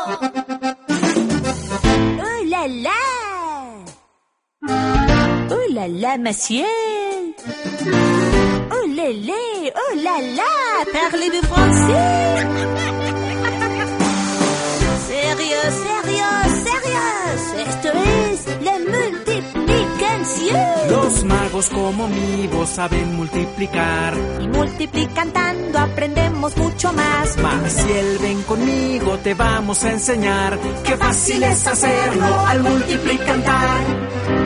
Oh là là! Oh là là, monsieur! Oh lélé! Oh là là! Parlez-vous français? Sérieux, sérieux, sérieux! Esto es la multiplicación. Los magos como mi voz saben multiplicar. Y multiplicando aprendemos mucho más. Maciel, ven conmigo, te vamos a enseñar. Qué fácil es hacerlo al multiplicar.